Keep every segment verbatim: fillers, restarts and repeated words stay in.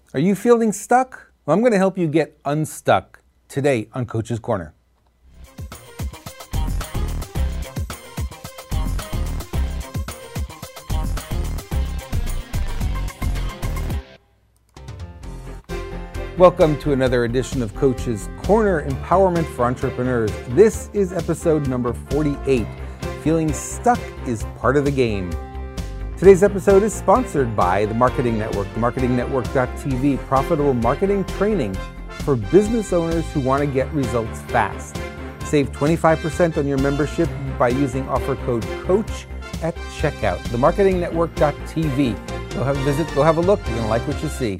Are you feeling stuck? Well, I'm going to help you get unstuck today on Coach's Corner. Welcome to another edition of Coach's Corner, Empowerment for Entrepreneurs. This is episode number forty-eight. Feeling stuck is part of the game. Today's episode is sponsored by the Marketing Network, the marketing network dot t v, profitable marketing training for business owners who want to get results fast. Save twenty-five percent on your membership by using offer code COACH at checkout. the marketing network dot t v. Go have a visit, go have a look. You're going to like what you see.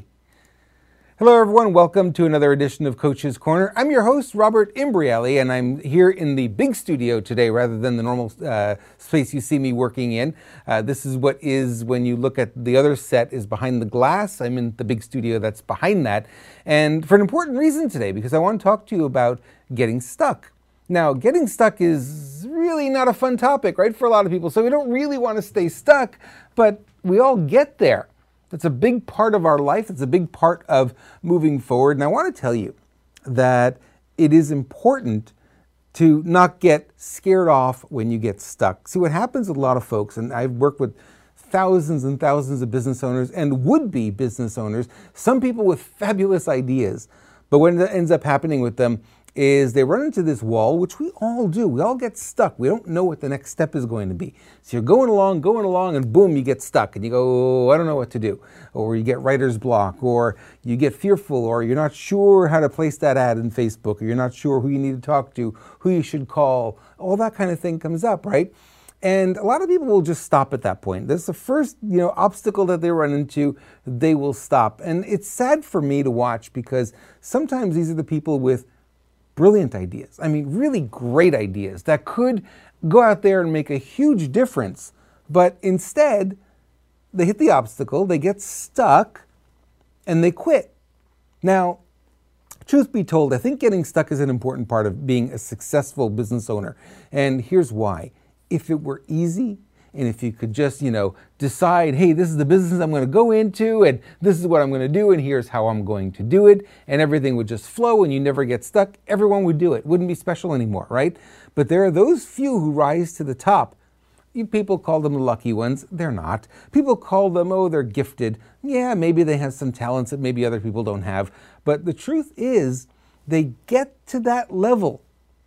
Hello everyone, welcome to another edition of Coach's Corner. I'm your host, Robert Imbriali, and I'm here in the big studio today rather than the normal uh, space you see me working in. Uh, this is what is, when you look at the other set, is behind the glass. I'm in the big studio that's behind that. And for an important reason today, because I want to talk to you about getting stuck. Now, getting stuck is really not a fun topic, right, for a lot of people. So we don't really want to stay stuck, but we all get there. It's a big part of our life. It's a big part of moving forward. And I want to tell you that it is important to not get scared off when you get stuck. See, what happens with a lot of folks, and I've worked with thousands and thousands of business owners and would-be business owners, some people with fabulous ideas, but what ends up happening with them is they run into this wall, which we all do. We all get stuck. We don't know what the next step is going to be. So you're going along, going along, and boom, you get stuck. And you go, oh, I don't know what to do. Or you get writer's block, or you get fearful, or you're not sure how to place that ad in Facebook, or you're not sure who you need to talk to, who you should call. All that kind of thing comes up, right? And a lot of people will just stop at that point. That's the first, you know, obstacle that they run into, they will stop. And it's sad for me to watch, because sometimes these are the people with brilliant ideas. I mean, really great ideas that could go out there and make a huge difference. But instead, they hit the obstacle, they get stuck, and they quit. Now, truth be told, I think getting stuck is an important part of being a successful business owner. And here's why. If it were easy, and if you could just, you know, decide, hey, this is the business I'm going to go into, and this is what I'm going to do, and here's how I'm going to do it, and everything would just flow and you never get stuck, everyone would do it. It wouldn't be special anymore, right? But there are those few who rise to the top. You people call them the lucky ones. They're not. People call them, oh, they're gifted. Yeah, maybe they have some talents that maybe other people don't have. But the truth is, they get to that level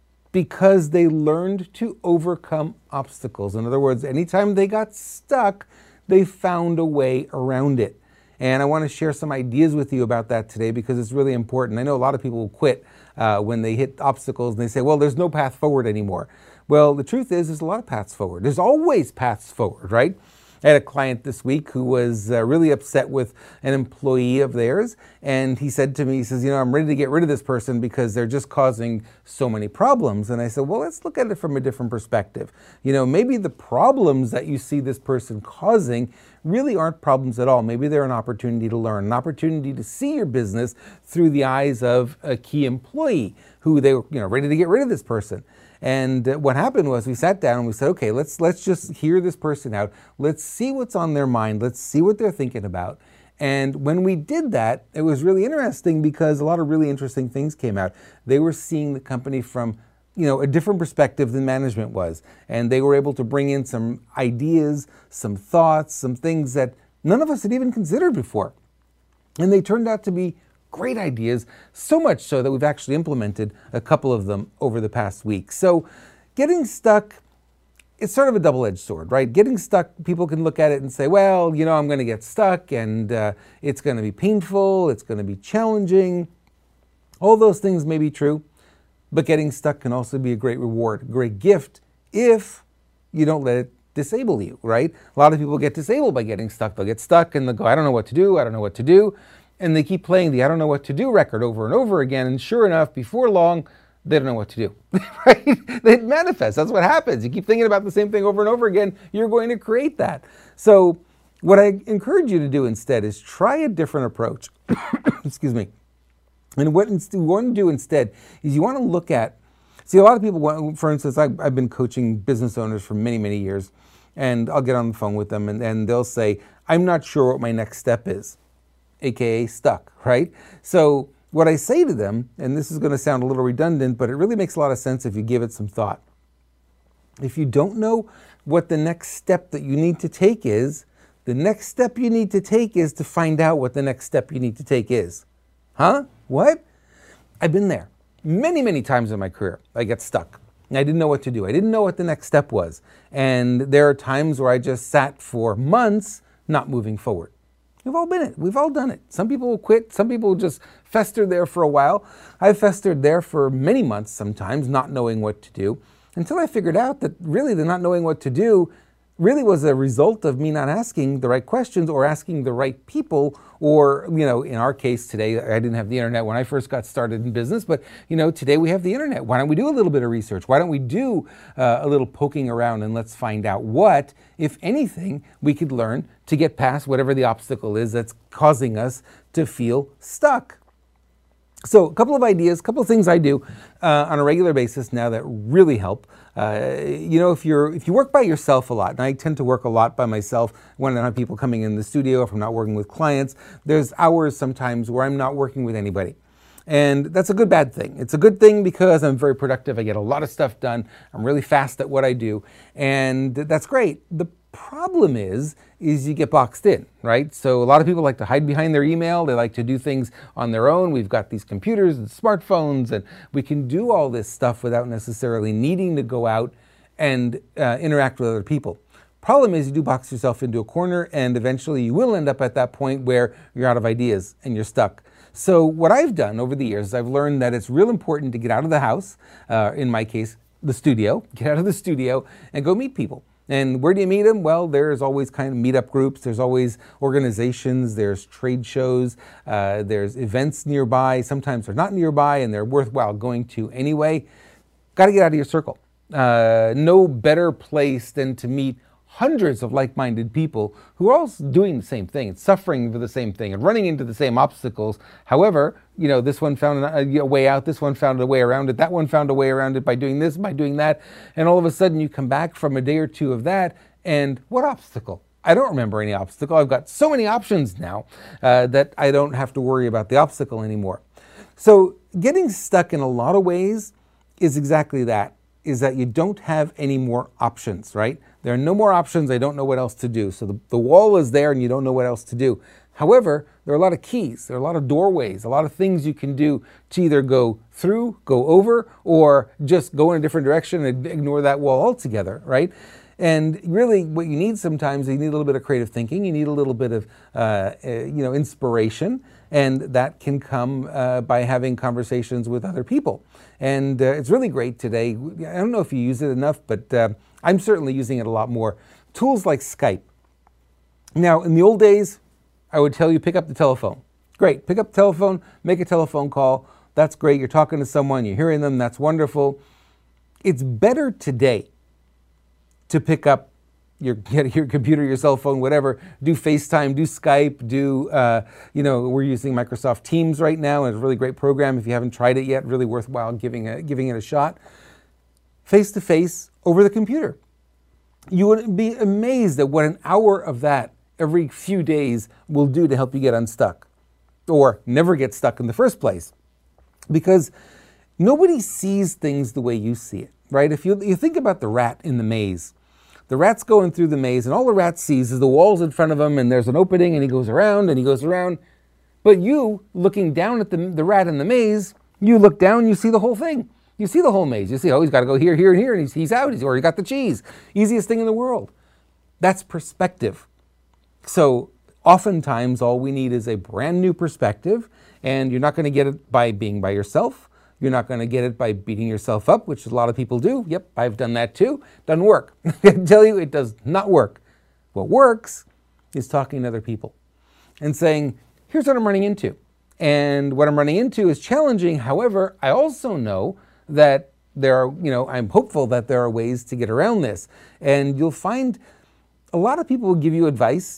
because they learned to overcome obstacles. In other words, anytime they got stuck, they found a way around it. And I want to share some ideas with you about that today, because it's really important. I know a lot of people will quit uh, when they hit obstacles and they say, well, there's no path forward anymore. Well, the truth is, there's a lot of paths forward. There's always paths forward, right? I had a client this week who was uh, really upset with an employee of theirs, and he said to me, he says, you know, I'm ready to get rid of this person because they're just causing so many problems. And I said, well, let's look at it from a different perspective. You know, maybe the problems that you see this person causing really aren't problems at all. Maybe they're an opportunity to learn, an opportunity to see your business through the eyes of a key employee who they were, you know, ready to get rid of this person. And what happened was we sat down and we said, okay, let's let's just hear this person out. Let's see what's on their mind. Let's see what they're thinking about. And when we did that, it was really interesting because a lot of really interesting things came out. They were seeing the company from, you know, a different perspective than management was. And they were able to bring in some ideas, some thoughts, some things that none of us had even considered before. And they turned out to be great ideas, so much so that we've actually implemented a couple of them over the past week. So getting stuck, it's sort of a double-edged sword, right? Getting stuck, people can look at it and say, well, you know, I'm going to get stuck and uh, it's going to be painful, it's going to be challenging. All those things may be true, but getting stuck can also be a great reward, a great gift if you don't let it disable you, right? A lot of people get disabled by getting stuck. They'll get stuck and they'll go, I don't know what to do, I don't know what to do. And they keep playing the I don't know what to do record over and over again. And sure enough, before long, they don't know what to do, right? It manifests. That's what happens. You keep thinking about the same thing over and over again, you're going to create that. So what I encourage you to do instead is try a different approach. Excuse me. And what you want to do instead is you want to look at, see, a lot of people want, for instance, I've, I've been coaching business owners for many, many years, and I'll get on the phone with them and, and they'll say, I'm not sure what my next step is. aka stuck, right? So what I say to them, and this is going to sound a little redundant, but it really makes a lot of sense if you give it some thought. If you don't know what the next step that you need to take is, the next step you need to take is to find out what the next step you need to take is. Huh? What? I've been there many, many times in my career. I get stuck. I didn't know what to do. I didn't know what the next step was. And there are times where I just sat for months not moving forward. We've all been it. We've all done it. Some people will quit. Some people will just fester there for a while. I've festered there for many months sometimes, not knowing what to do, until I figured out that really the not knowing what to do really was a result of me not asking the right questions or asking the right people, or, you know, in our case today, I didn't have the internet when I first got started in business, but, you know, today we have the internet. Why don't we do a little bit of research? Why don't we do uh, a little poking around, and let's find out what, if anything, we could learn to get past whatever the obstacle is that's causing us to feel stuck. So a couple of ideas, a couple of things I do uh, on a regular basis now that really help. Uh, you know, if you're if you work by yourself a lot, and I tend to work a lot by myself when I don't have people coming in the studio, if I'm not working with clients, there's hours sometimes where I'm not working with anybody. And that's a good bad thing. It's a good thing because I'm very productive. I get a lot of stuff done. I'm really fast at what I do. And that's great. The problem is, is you get boxed in, right? So a lot of people like to hide behind their email. They like to do things on their own. We've got these computers and smartphones, and we can do all this stuff without necessarily needing to go out and uh, interact with other people. Problem is, you do box yourself into a corner, and eventually you will end up at that point where you're out of ideas and you're stuck. So what I've done over the years is I've learned that it's real important to get out of the house, uh, in my case, the studio, get out of the studio and go meet people. And where do you meet them? Well, there's always kind of meetup groups, there's always organizations, there's trade shows, uh, there's events nearby. Sometimes they're not nearby and they're worthwhile going to anyway. Got to get out of your circle. Uh, no better place than to meet hundreds of like-minded people who are all doing the same thing and suffering for the same thing and running into the same obstacles. However, you know, this one found a, a way out, this one found a way around it, that one found a way around it by doing this, by doing that, and all of a sudden you come back from a day or two of that, and what obstacle? I don't remember any obstacle. I've got so many options now uh, that I don't have to worry about the obstacle anymore. So getting stuck in a lot of ways is exactly that, is that you don't have any more options, right? There are no more options. I don't know what else to do. So the, the wall is there and you don't know what else to do. However, there are a lot of keys, there are a lot of doorways, a lot of things you can do to either go through, go over, or just go in a different direction and ignore that wall altogether, right? And really what you need sometimes, you need a little bit of creative thinking, you need a little bit of uh, uh, you know, inspiration, and that can come uh, by having conversations with other people. And uh, it's really great today. I don't know if you use it enough, but uh, I'm certainly using it a lot more. Tools like Skype. Now, in the old days, I would tell you pick up the telephone. Great, pick up the telephone, make a telephone call. That's great. You're talking to someone, you're hearing them, that's wonderful. It's better today to pick up your, your computer, your cell phone, whatever, do FaceTime, do Skype, do, uh, you know, we're using Microsoft Teams right now, and it's a really great program. If you haven't tried it yet, really worthwhile giving, a, giving it a shot. Face-to-face over the computer. You would be amazed at what an hour of that every few days will do to help you get unstuck, or never get stuck in the first place. Because nobody sees things the way you see it, right? If you, you think about the rat in the maze, the rat's going through the maze, and all the rat sees is the walls in front of him, and there's an opening, and he goes around, and he goes around. But you, looking down at the, the rat in the maze, you look down, you see the whole thing. You see the whole maze. You see, oh, he's got to go here, here, and here, and he's, he's out, he's already got the cheese. Easiest thing in the world. That's perspective. So oftentimes, all we need is a brand new perspective, and you're not going to get it by being by yourself. You're not going to get it by beating yourself up, which a lot of people do. Yep, I've done that too. Doesn't work. I can tell you it does not work. What works is talking to other people and saying, here's what I'm running into. And what I'm running into is challenging. However, I also know that there are, you know, I'm hopeful that there are ways to get around this. And you'll find a lot of people will give you advice,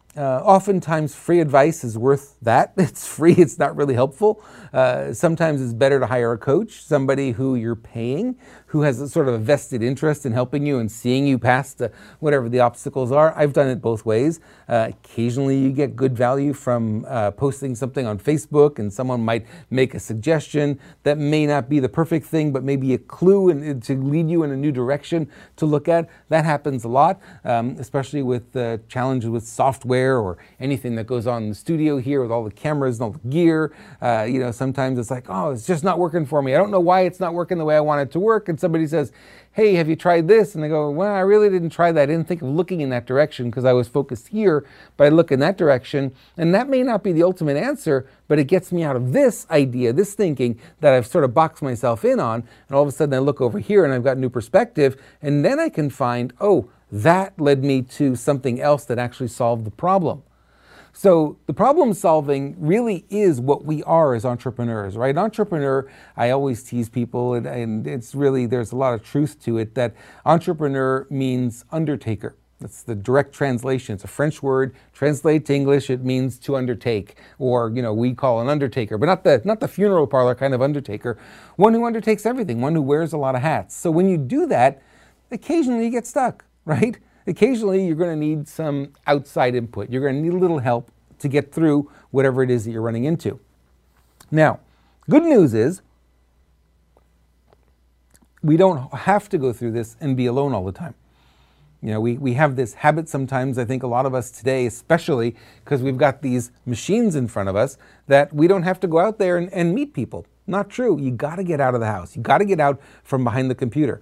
Uh, oftentimes, free advice is worth that. It's free, it's not really helpful. Uh, sometimes it's better to hire a coach, somebody who you're paying, who has a sort of a vested interest in helping you and seeing you past uh, whatever the obstacles are. I've done it both ways. Uh, occasionally, you get good value from uh, posting something on Facebook, and someone might make a suggestion that may not be the perfect thing, but maybe a clue and to lead you in a new direction to look at. That happens a lot, um, especially with uh, challenges with software or anything that goes on in the studio here with all the cameras and all the gear. Uh, you know, sometimes it's like, oh, it's just not working for me. I don't know why it's not working the way I want it to work. And somebody says, hey, have you tried this? And I go, well, I really didn't try that. I didn't think of looking in that direction because I was focused here, but I look in that direction. And that may not be the ultimate answer, but it gets me out of this idea, this thinking that I've sort of boxed myself in on. And all of a sudden I look over here and I've got new perspective. And then I can find, oh, that led me to something else that actually solved the problem. So the problem solving really is what we are as entrepreneurs, right? Entrepreneur, I always tease people, and, and it's really, there's a lot of truth to it, that entrepreneur means undertaker. That's the direct translation. It's a French word. Translate to English, it means to undertake, or, you know, we call an undertaker, but not the not the funeral parlor kind of undertaker. One who undertakes everything, one who wears a lot of hats. So when you do that, occasionally you get stuck, right? Occasionally you're going to need some outside input. You're going to need a little help to get through whatever it is that you're running into. Now, good news is we don't have to go through this and be alone all the time. You know, we, we have this habit sometimes, I think a lot of us today, especially because we've got these machines in front of us, that we don't have to go out there and, and meet people. Not true. You got to get out of the house. You got to get out from behind the computer.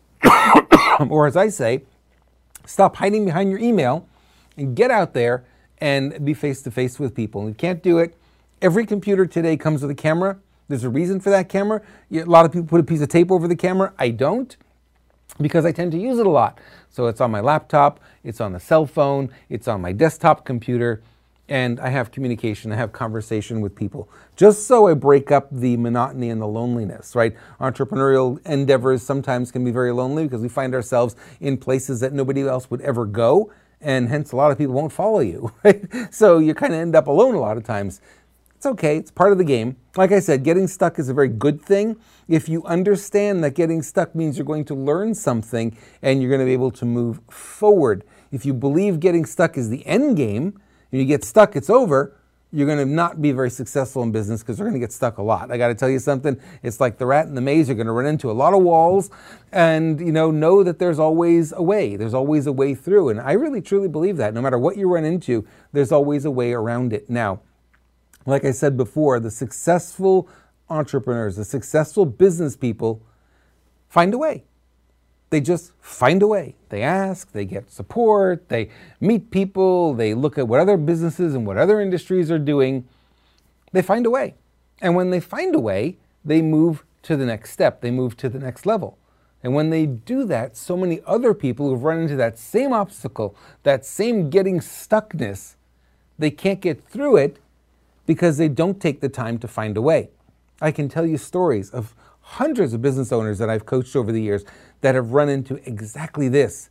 Or as I say, stop hiding behind your email and get out there and be face-to-face with people. And you can't do it. Every computer today comes with a camera. There's a reason for that camera. A lot of people put a piece of tape over the camera. I don't, because I tend to use it a lot. So it's on my laptop, it's on the cell phone, it's on my desktop computer, and I have communication, I have conversation with people. Just so I break up the monotony and the loneliness, right? Entrepreneurial endeavors sometimes can be very lonely because we find ourselves in places that nobody else would ever go, and hence a lot of people won't follow you, right? So you kind of end up alone a lot of times. It's okay, it's part of the game. Like I said, getting stuck is a very good thing if you understand that getting stuck means you're going to learn something and you're going to be able to move forward. If you believe getting stuck is the end game, and you get stuck, it's over, you're going to not be very successful in business because you're going to get stuck a lot. I got to tell you something, it's like the rat in the maze. You're going to run into a lot of walls, and you know, know that there's always a way. There's always a way through, and I really truly believe that. No matter what you run into, there's always a way around it. Now, like I said before, the successful entrepreneurs, the successful business people find a way. They just find a way. They ask, they get support, they meet people, they look at what other businesses and what other industries are doing. They find a way. And when they find a way, they move to the next step. They move to the next level. And when they do that, so many other people who've run into that same obstacle, that same getting stuckness, they can't get through it because they don't take the time to find a way. I can tell you stories of hundreds of business owners that I've coached over the years that have run into exactly this.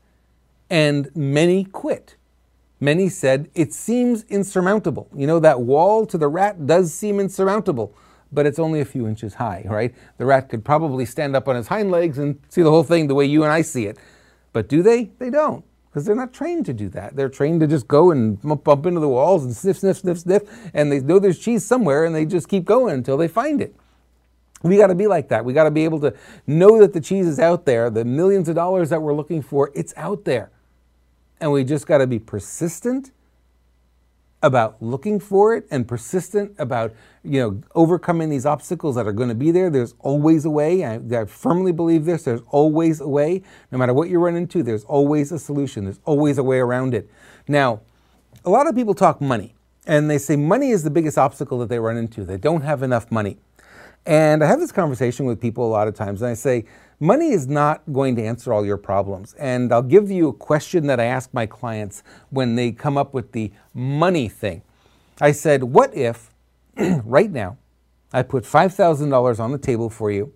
And many quit. Many said, it seems insurmountable. You know, that wall to the rat does seem insurmountable, but it's only a few inches high, right? The rat could probably stand up on his hind legs and see the whole thing the way you and I see it. But do they? They don't. Because they're not trained to do that. They're trained to just go and bump into the walls and sniff, sniff, sniff, sniff, and they know there's cheese somewhere and they just keep going until they find it. We got to be like that. We got to be able to know that the cheese is out there, the millions of dollars that we're looking for, it's out there. And we just got to be persistent about looking for it and persistent about, you know, overcoming these obstacles that are going to be there. There's always a way. I, I firmly believe this. There's always a way. No matter what you run into, there's always a solution. There's always a way around it. Now, a lot of people talk money, and they say money is the biggest obstacle that they run into. They don't have enough money. And I have this conversation with people a lot of times, and I say, money is not going to answer all your problems. And I'll give you a question that I ask my clients when they come up with the money thing. I said, what if right now I put five thousand dollars on the table for you,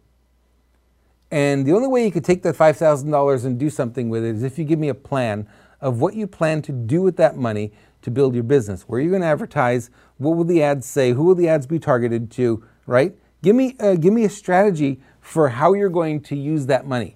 and the only way you could take that five thousand dollars and do something with it is if you give me a plan of what you plan to do with that money to build your business? Where are you going to advertise? What will the ads say? Who will the ads be targeted to, right? Give me, uh, give me a strategy for how you're going to use that money.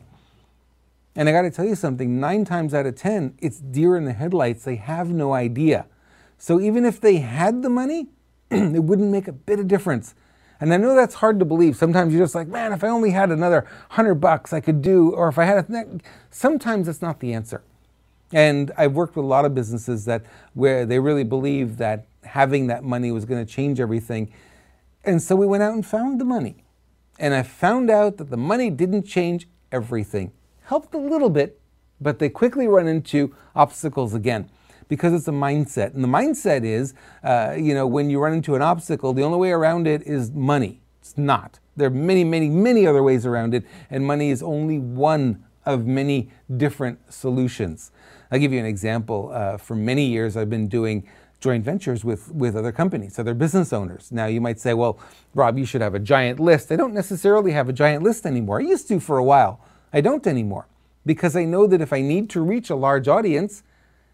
And I got to tell you something, nine times out of ten, it's deer in the headlights. They have no idea. So even if they had the money, it wouldn't make a bit of difference. And I know that's hard to believe. Sometimes you're just like, man, if I only had another hundred bucks I could do, or if I had a, sometimes that's not the answer. And I've worked with a lot of businesses that where they really believe that having that money was going to change everything. And so we went out and found the money. And I found out that the money didn't change everything. Helped a little bit, but they quickly run into obstacles again because it's a mindset. And the mindset is, uh, you know, when you run into an obstacle, the only way around it is money. It's not. There are many, many, many other ways around it, and money is only one of many different solutions. I'll give you an example. Uh, for many years, I've been doing joint ventures with, with other companies, other business owners. Now, you might say, well, Rob, you should have a giant list. I don't necessarily have a giant list anymore. I used to for a while. I don't anymore, because I know that if I need to reach a large audience,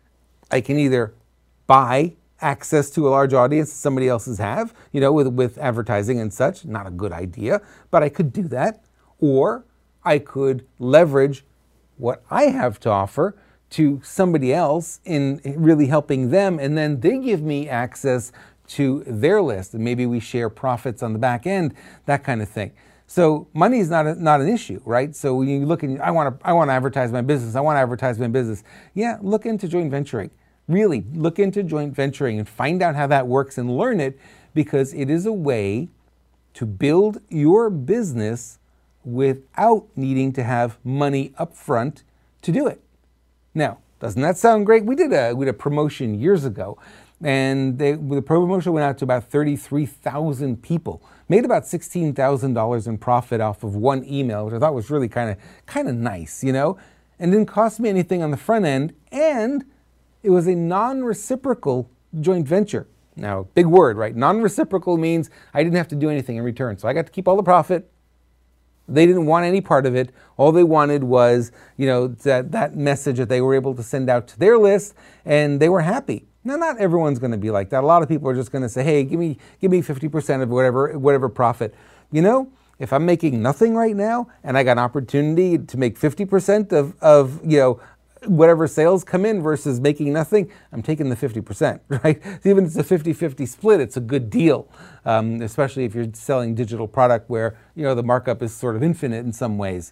I can either buy access to a large audience somebody else's have, you know, with, with advertising and such. Not a good idea, but I could do that. Or I could leverage what I have to offer to somebody else in really helping them, and then they give me access to their list, and maybe we share profits on the back end, that kind of thing. So money is not a, not an issue, right? So when you look and I want to I want to advertise my business, I want to advertise my business. Yeah, look into joint venturing. Really, look into joint venturing and find out how that works and learn it, because it is a way to build your business without needing to have money up front to do it. Now, doesn't that sound great? We did a we did a promotion years ago, and they, the promotion went out to about thirty-three thousand people. Made about sixteen thousand dollars in profit off of one email, which I thought was really kind of kind of nice, you know, and didn't cost me anything on the front end, and it was a non-reciprocal joint venture. Now, big word, right? Non-reciprocal means I didn't have to do anything in return, so I got to keep all the profit. They didn't want any part of it. All they wanted was, you know, that, that message that they were able to send out to their list, and they were happy. Now, not everyone's going to be like that. A lot of people are just going to say, hey, give me give me fifty percent of whatever whatever profit. You know, if I'm making nothing right now and I got an opportunity to make fifty percent of, of, you know, whatever sales come in versus making nothing, I'm taking the fifty percent, right? Even if it's a fifty fifty split, it's a good deal, um, especially if you're selling digital product where, you know, the markup is sort of infinite in some ways.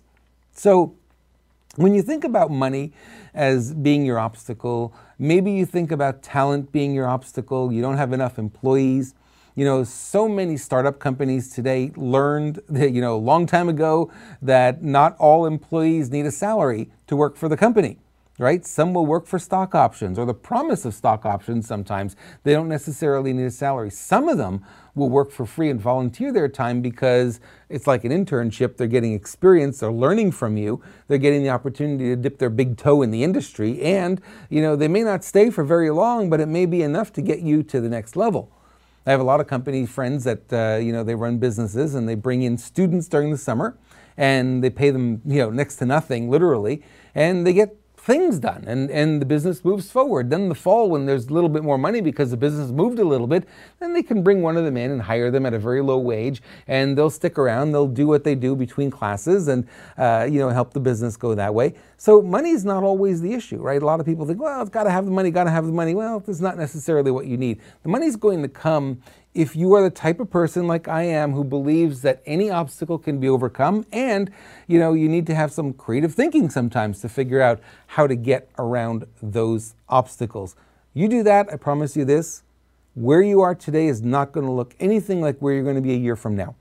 So when you think about money as being your obstacle, maybe you think about talent being your obstacle, you don't have enough employees. You know, so many startup companies today learned, that, you know, a long time ago that not all employees need a salary to work for the company. Right? Some will work for stock options or the promise of stock options sometimes. They don't necessarily need a salary. Some of them will work for free and volunteer their time because it's like an internship. They're getting experience. They're learning from you. They're getting the opportunity to dip their big toe in the industry. And, you know, they may not stay for very long, but it may be enough to get you to the next level. I have a lot of company friends that, uh, you know, they run businesses and they bring in students during the summer and they pay them, you know, next to nothing, literally, and they get things done, and, and the business moves forward. Then in the fall, when there's a little bit more money because the business moved a little bit, then they can bring one of them in and hire them at a very low wage, and they'll stick around. They'll do what they do between classes and uh, you know, help the business go that way. So money is not always the issue, right? A lot of people think, well, it's got to have the money, got to have the money. Well, it's not necessarily what you need. The money's going to come if you are the type of person like I am who believes that any obstacle can be overcome, and you know, you need to have some creative thinking sometimes to figure out how to get around those obstacles. You do that, I promise you this, where you are today is not going to look anything like where you're going to be a year from now.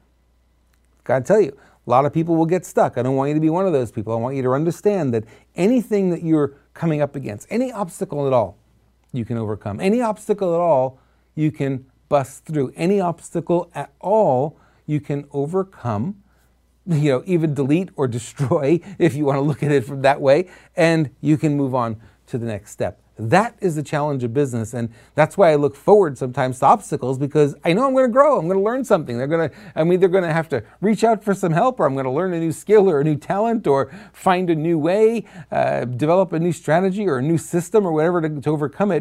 Gotta tell you, a lot of people will get stuck. I don't want you to be one of those people. I want you to understand that anything that you're coming up against, any obstacle at all, you can overcome. Any obstacle at all, you can bust through. Any obstacle at all, you can overcome, you know, even delete or destroy if you want to look at it from that way, and you can move on to the next step. That is the challenge of business, and that's why I look forward sometimes to obstacles, because I know I'm going to grow. I'm going to learn something. They're going to, I'm either going to have to reach out for some help, or I'm going to learn a new skill or a new talent, or find a new way, uh, develop a new strategy or a new system or whatever to, to overcome it.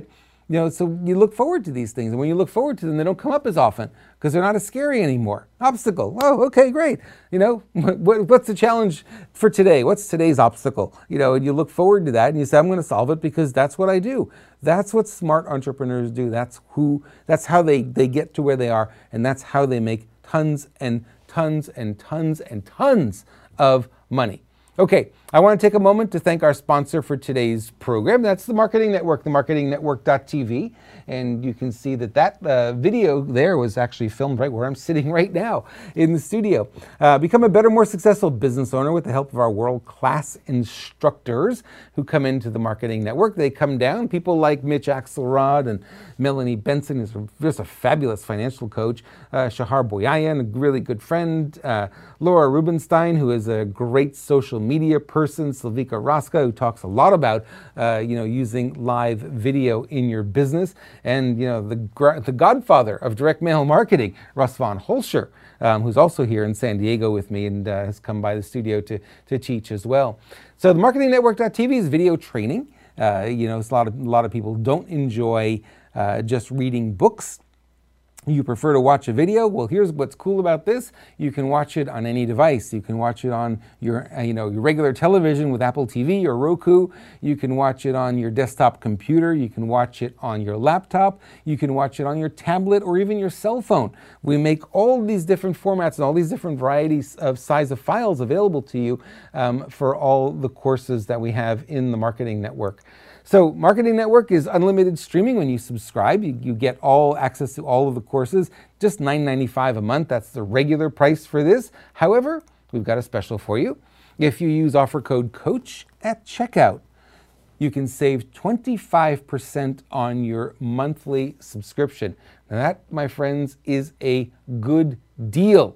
You know, so you look forward to these things, and when you look forward to them, they don't come up as often because they're not as scary anymore. Obstacle. Oh, okay, great. You know, what, what's the challenge for today? What's today's obstacle? You know, and you look forward to that, and you say, I'm going to solve it because that's what I do. That's what smart entrepreneurs do. That's who. That's how they they get to where they are, and that's how they make tons and tons and tons and tons of money. Okay, I want to take a moment to thank our sponsor for today's program. That's the Marketing Network, the marketing network dot t v. And you can see that that uh, video there was actually filmed right where I'm sitting right now in the studio. Uh, become a better, more successful business owner with the help of our world-class instructors who come into the Marketing Network. They come down, people like Mitch Axelrod and Melanie Benson, who's just a fabulous financial coach, uh, Shahar Boyayan, a really good friend, uh, Laura Rubenstein, who is a great social media person, Slavika Raska, who talks a lot about uh, you know, using live video in your business, and you know, the the godfather of direct mail marketing, Russ von Holscher, um, who's also here in San Diego with me and uh, has come by the studio to to teach as well. So the marketing network dot t v is video training. Uh, you know, it's a lot of a lot of people don't enjoy uh, just reading books. You prefer to watch a video? Well, here's what's cool about this. You can watch it on any device. You can watch it on your, uh, you know, your regular television with Apple T V or Roku. You can watch it on your desktop computer. You can watch it on your laptop. You can watch it on your tablet or even your cell phone. We make all these different formats and all these different varieties of size of files available to you um, for all the courses that we have in the Marketing Network. So Marketing Network is unlimited streaming. When you subscribe, you, you get all access to all of the courses, just nine ninety-five a month. That's the regular price for this. However, we've got a special for you. If you use offer code COACH at checkout, you can save twenty-five percent on your monthly subscription. Now that, my friends, is a good deal.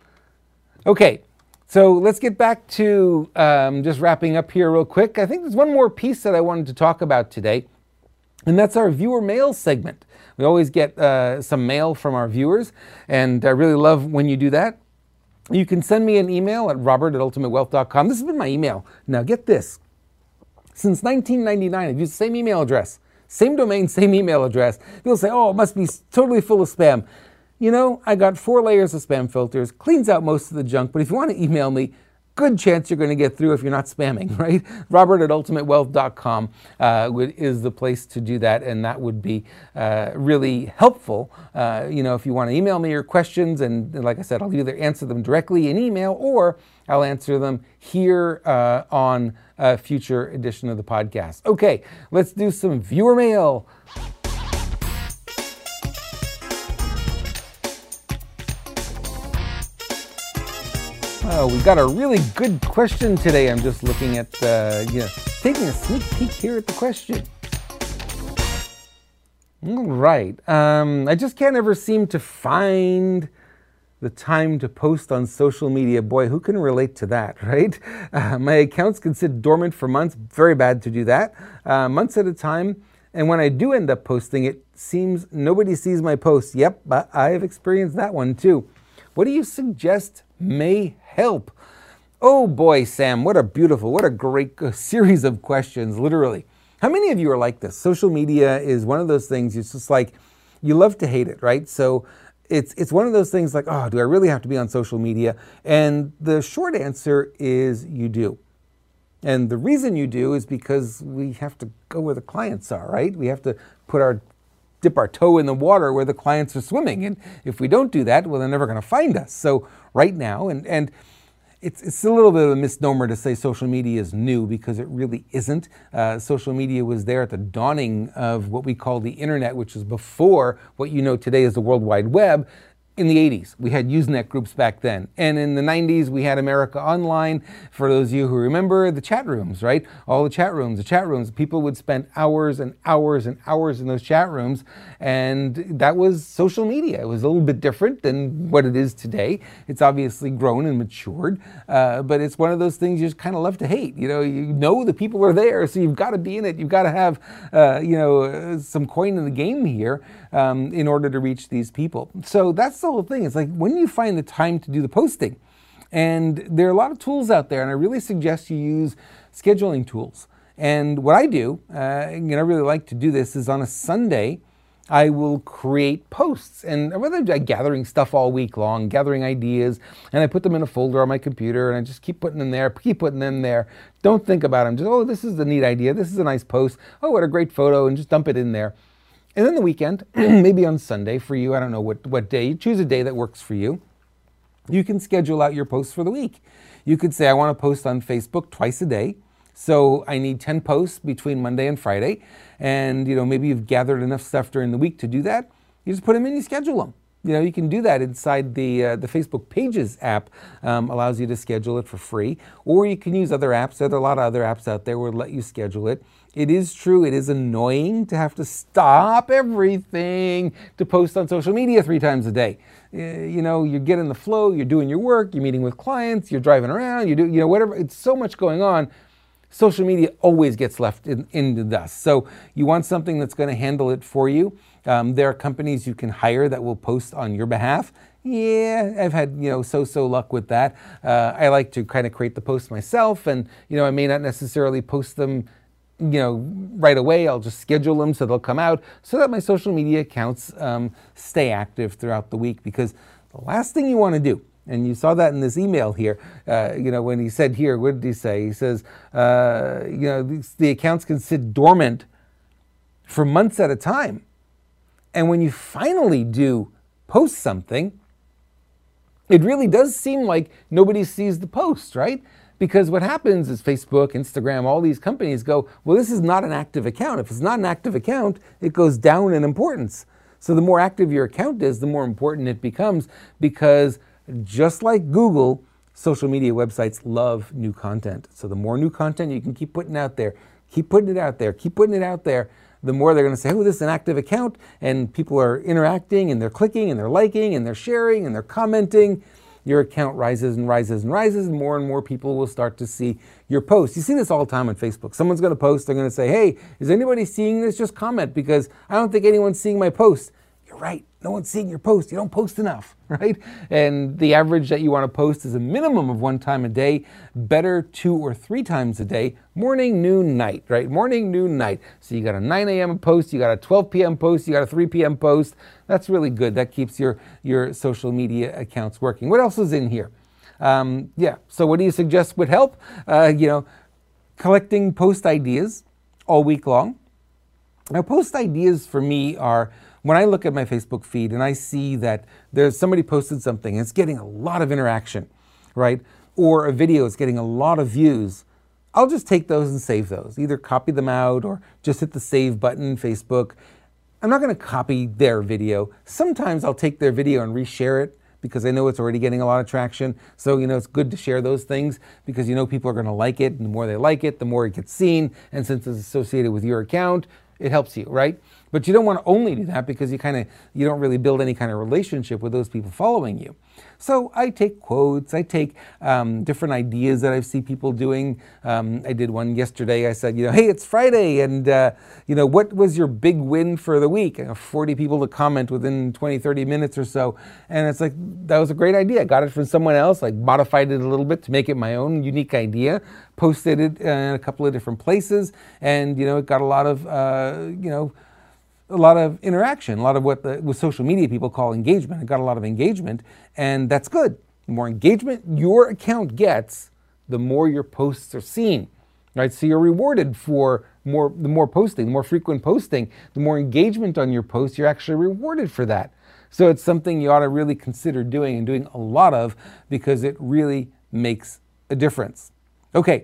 Okay. So let's get back to um, just wrapping up here real quick. I think there's one more piece that I wanted to talk about today, and that's our viewer mail segment. We always get uh, some mail from our viewers, and I really love when you do that. You can send me an email at robert at ultimate wealth dot com. This has been my email. Now get this. Since nineteen ninety-nine, I've used the same email address, same domain, same email address. People say, oh, it must be totally full of spam. You know, I got four layers of spam filters, cleans out most of the junk, but if you want to email me, good chance you're going to get through if you're not spamming, right? robert at ultimate wealth dot com uh, is the place to do that, and that would be uh, really helpful. Uh, you know, if you want to email me your questions, and like I said, I'll either answer them directly in email or I'll answer them here uh, on a future edition of the podcast. Okay, let's do some viewer mail. Oh, we got a really good question today. I'm just looking at, uh, you know, taking a sneak peek here at the question. All right. Um, I just can't ever seem to find the time to post on social media. Boy, who can relate to that, right? Uh, my accounts can sit dormant for months. Very bad to do that. Uh, months at a time. And when I do end up posting, it seems nobody sees my posts. Yep, I have experienced that one too. What do you suggest may help? Oh boy, Sam, what a beautiful, what a great series of questions, literally. How many of you are like this? Social media is one of those things, it's just like, you love to hate it, right? So it's it's one of those things like, oh, do I really have to be on social media? And the short answer is you do. And the reason you do is because we have to go where the clients are, right? We have to put our dip our toe in the water where the clients are swimming. And if we don't do that, well, they're never going to find us. So right now, and, and it's, it's a little bit of a misnomer to say social media is new, because it really isn't. Uh, social media was there at the dawning of what we call the internet, which is before what you know today as the World Wide Web. In the eighties, we had Usenet groups back then. And in the nineties, we had America Online. For those of you who remember the chat rooms, right? All the chat rooms, the chat rooms, people would spend hours and hours and hours in those chat rooms. And that was social media. It was a little bit different than what it is today. It's obviously grown and matured, uh, but it's one of those things you just kind of love to hate. You know, you know the people are there, so you've got to be in it. You've got to have, uh, you know, some coin in the game here um, in order to reach these people. So that's the whole thing. It's like when you find the time to do the posting, and there are a lot of tools out there, and I really suggest you use scheduling tools. And what I do, uh, and I really like to do this, is on a Sunday, I will create posts, and rather than gathering stuff all week long, gathering ideas, and I put them in a folder on my computer, and I just keep putting them there, keep putting them there. Don't think about them. Just, oh, this is a neat idea. This is a nice post. Oh, what a great photo, and just dump it in there. And then the weekend, maybe on Sunday for you, I don't know what, what day, you choose a day that works for you. You can schedule out your posts for the week. You could say, I want to post on Facebook twice a day. So I need ten posts between Monday and Friday. And, you know, maybe you've gathered enough stuff during the week to do that. You just put them in, you schedule them. You know, you can do that inside the uh, the Facebook Pages app, um, allows you to schedule it for free. Or you can use other apps. There are a lot of other apps out there where let you schedule it. It is true, it is annoying to have to stop everything to post on social media three times a day. Uh, you know, you get in the flow, you're doing your work, you're meeting with clients, you're driving around, you do, you know, whatever. It's so much going on. Social media always gets left in, in the dust. So you want something that's going to handle it for you. Um, there are companies you can hire that will post on your behalf. Yeah, I've had, you know, so-so luck with that. Uh, I like to kind of create the posts myself, and, you know, I may not necessarily post them, you know, right away. I'll just schedule them so they'll come out so that my social media accounts um, stay active throughout the week, because the last thing you want to do, and you saw that in this email here, uh, you know, when he said here, what did he say? He says, uh, you know, these, the accounts can sit dormant for months at a time. And when you finally do post something, it really does seem like nobody sees the post, right? Because what happens is Facebook, Instagram, all these companies go, well, this is not an active account. If it's not an active account, it goes down in importance. So the more active your account is, the more important it becomes, because just like Google, social media websites love new content. So the more new content you can keep putting out there, keep putting it out there, keep putting it out there, the more they're going to say, oh, this is an active account, and people are interacting, and they're clicking, and they're liking, and they're sharing, and they're commenting. Your account rises and rises and rises, and more and more people will start to see your posts. You see this all the time on Facebook. Someone's going to post, they're going to say, hey, is anybody seeing this? Just comment, because I don't think anyone's seeing my post. You're right. No one's seeing your post. You don't post enough, right? And the average that you want to post is a minimum of one time a day, better two or three times a day, morning, noon, night, right? Morning, noon, night. So you got a nine a.m. post, you got a twelve p.m. post, you got a three p.m. post. That's really good. That keeps your, your social media accounts working. What else is in here? Um, yeah, so what do you suggest would help? Uh, you know, collecting post ideas all week long. Now, post ideas for me are when I look at my Facebook feed and I see that there's somebody posted something and it's getting a lot of interaction, right? Or a video is getting a lot of views, I'll just take those and save those. Either copy them out or just hit the save button in Facebook. I'm not going to copy their video. Sometimes I'll take their video and reshare it because I know it's already getting a lot of traction. So, you know, it's good to share those things because you know people are going to like it. And the more they like it, the more it gets seen. And since it's associated with your account, it helps you, right? But you don't want to only do that because you kind of, you don't really build any kind of relationship with those people following you. So I take quotes, I take um, different ideas that I see people doing. Um, I did one yesterday. I said, you know, hey, it's Friday, and uh, you know, what was your big win for the week? I have forty people to comment within twenty, thirty minutes or so. And it's like, that was a great idea. I got it from someone else, like modified it a little bit to make it my own unique idea, posted it in a couple of different places, and you know, it got a lot of, uh, you know, a lot of interaction, a lot of what the with social media people call engagement. It got a lot of engagement, and that's good. The more engagement your account gets, the more your posts are seen, right? So you're rewarded for more, the more posting, the more frequent posting, the more engagement on your posts, you're actually rewarded for that. So it's something you ought to really consider doing and doing a lot of because it really makes a difference. Okay.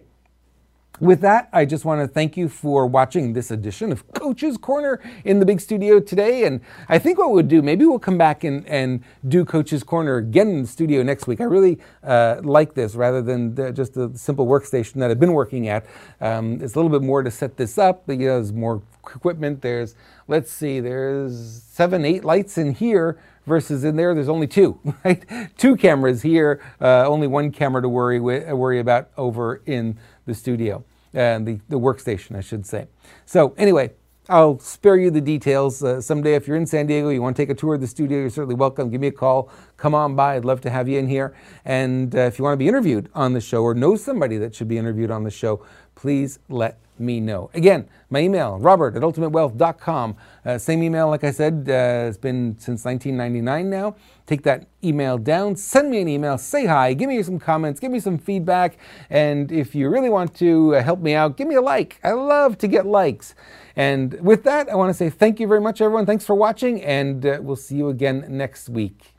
With that, I just want to thank you for watching this edition of Coach's Corner in the big studio today. And I think what we'll do, maybe we'll come back and, and do Coach's Corner again in the studio next week. I really uh, like this rather than the, just the simple workstation that I've been working at. Um, it's a little bit more to set this up. But, you know, there's more equipment. There's, let's see, there's seven, eight lights in here versus in there, there's only two, right? Two cameras here, uh, only one camera to worry with, worry about over in the studio, and uh, the, the workstation, I should say. So anyway, I'll spare you the details. Uh, someday if you're in San Diego, you want to take a tour of the studio, you're certainly welcome. Give me a call. Come on by. I'd love to have you in here. And uh, if you want to be interviewed on the show or know somebody that should be interviewed on the show, please let me know. Again, my email, robert at ultimate wealth dot com. Uh, same email, like I said, uh, it's been since nineteen ninety-nine now. Take that email down, send me an email, say hi, give me some comments, give me some feedback, and if you really want to uh, help me out, give me a like. I love to get likes. And with that, I want to say thank you very much, everyone. Thanks for watching, and uh, we'll see you again next week.